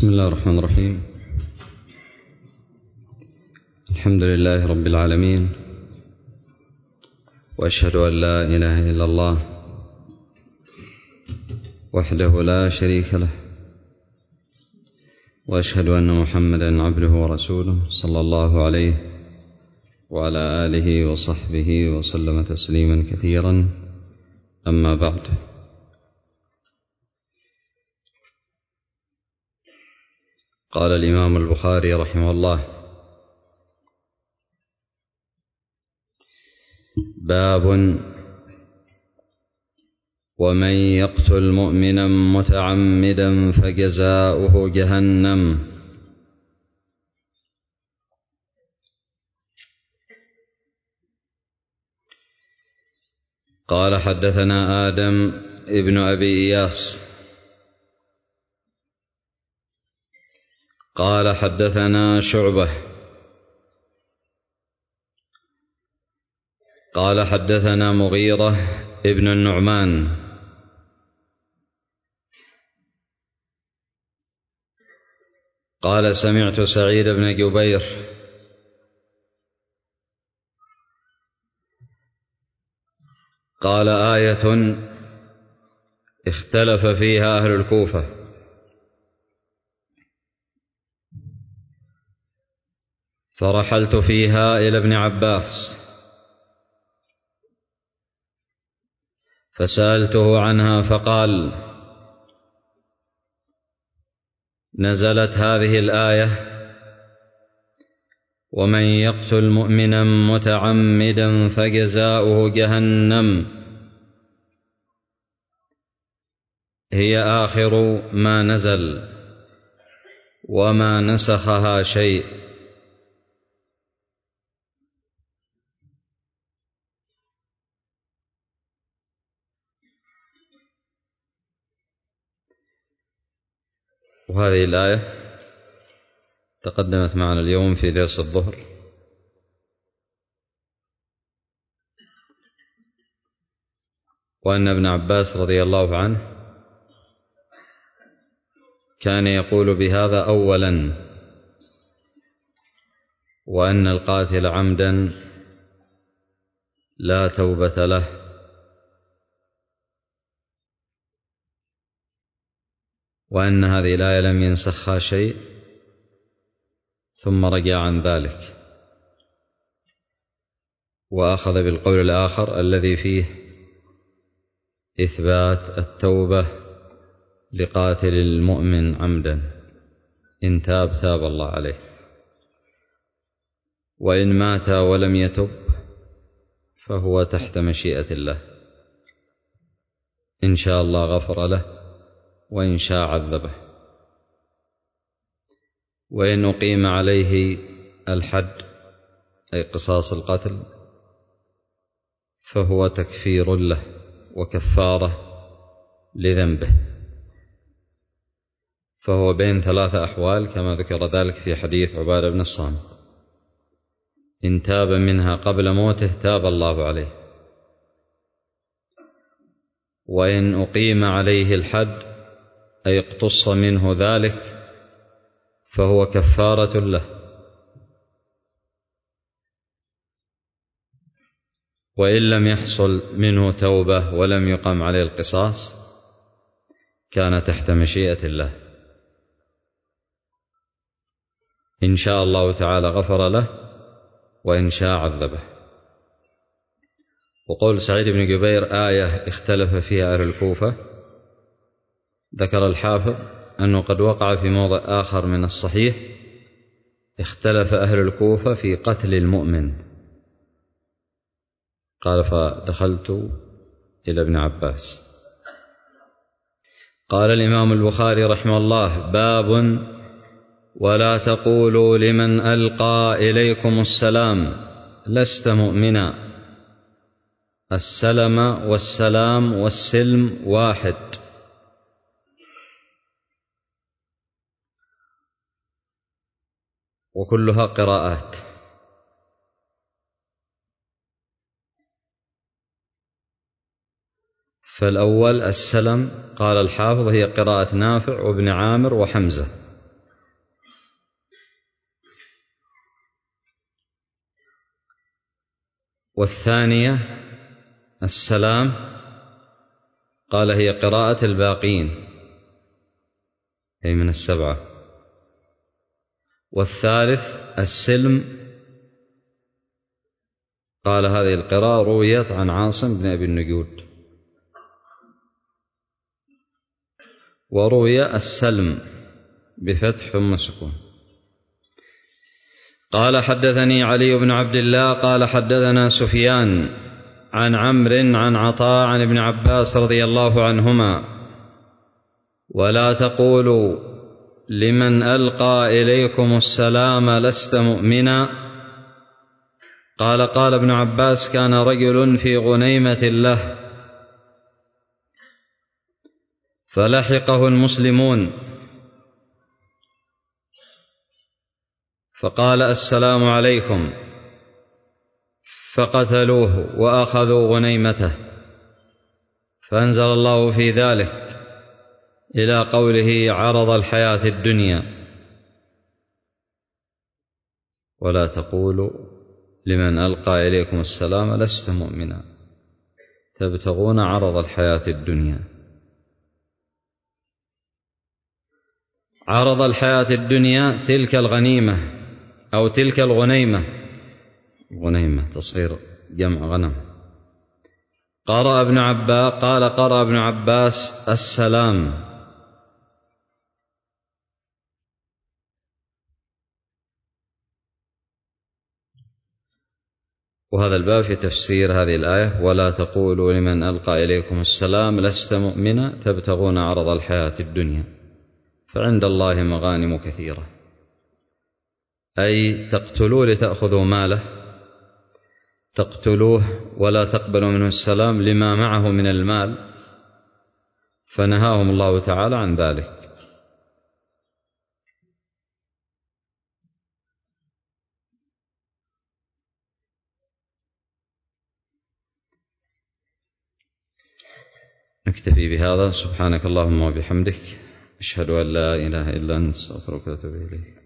بسم الله الرحمن الرحيم. الحمد لله رب العالمين، وأشهد أن لا إله إلا الله وحده لا شريك له، وأشهد أن محمدا عبده ورسوله صلى الله عليه وعلى آله وصحبه وسلم تسليما كثيرا. أما بعد، قال الإمام البخاري رحمه الله: باب ومن يقتل مؤمنا متعمدا فجزاؤه جهنم. قال: حدثنا آدم ابن أبي إياس قال: حدثنا شعبة قال: حدثنا مغيرة ابن النعمان قال: سمعت سعيد بن جبير قال: آية اختلف فيها أهل الكوفة، فرحلت فيها إلى ابن عباس فسألته عنها فقال: نزلت هذه الآية: ومن يقتل مؤمنا متعمدا فجزاؤه جهنم، هي آخر ما نزل وما نسخها شيء. وهذه الآية تقدمت معنا اليوم في درس الظهر، وأن ابن عباس رضي الله عنه كان يقول بهذا أولا، وأن القاتل عمدا لا توبة له، وأن هذه الآية لم ينسخها شيء، ثم رجع عن ذلك وأخذ بالقول الآخر الذي فيه إثبات التوبة لقاتل المؤمن عمدا، إن تاب تاب الله عليه، وإن مات ولم يتب فهو تحت مشيئة الله، إن شاء الله غفر له وإن شاء عذبه. وإن أقيم عليه الحد أي قصاص القتل فهو تكفير له وكفارة لذنبه، فهو بين ثلاثة أحوال كما ذكر ذلك في حديث عبادة بن الصامت: إن تاب منها قبل موته تاب الله عليه، وإن أقيم عليه الحد أي اقتص منه ذلك فهو كفارة له، وإن لم يحصل منه توبة ولم يقم عليه القصاص كان تحت مشيئة الله، إن شاء الله تعالى غفر له وإن شاء عذبه. وقول سعيد بن جبير آية اختلف فيها أهل الكوفة، ذكر الحافظ أنه قد وقع في موضع آخر من الصحيح: اختلف أهل الكوفة في قتل المؤمن. قال: فدخلت إلى ابن عباس. قال الإمام البخاري رحمه الله: باب ولا تقولوا لمن ألقى إليكم السلام لست مؤمنا. السلم والسلام والسلم واحد، وكلها قراءات. فالأول السلم قال الحافظ هي قراءة نافع وابن عامر وحمزة، والثانية السلام، قال هي قراءة الباقين أي من السبعة. والثالث السلم، قال هذه القراءة رويت عن عاصم بن أبي النجود. وروي السلم بفتح ثم سكون. قال حدثني علي بن عبد الله قال حدثنا سفيان عن عمرو عن عطاء عن ابن عباس رضي الله عنهما: ولا تقولوا لمن ألقى إليكم السلام لست مؤمنا. قال ابن عباس: كان رجل في غنيمة له فلحقه المسلمون فقال: السلام عليكم، فقتلوه وأخذوا غنيمته، فأنزل الله في ذلك إلى قوله: عرض الحياة الدنيا. ولا تقولوا لمن ألقى إليكم السلام لست مؤمنا، تبتغون عرض الحياة الدنيا. عرض الحياة الدنيا تلك الغنيمة أو تلك الغنيمة، غنيمة تصغير جمع غنم. قرأ ابن عباس السلام. وهذا الباب في تفسير هذه الآية: ولا تقولوا لمن ألقى إليكم السلام لست مؤمنا تبتغون عرض الحياة الدنيا، فعند الله مغانم كثيرة، أي تقتلوه لتأخذوا ماله، تقتلوه ولا تقبلوا منه السلام لما معه من المال، فنهاهم الله تعالى عن ذلك. نكتفي بهذا. سبحانك اللهم وبحمدك، أشهد أن لا إله إلا أنت، أستغفرك وأتوب إليك.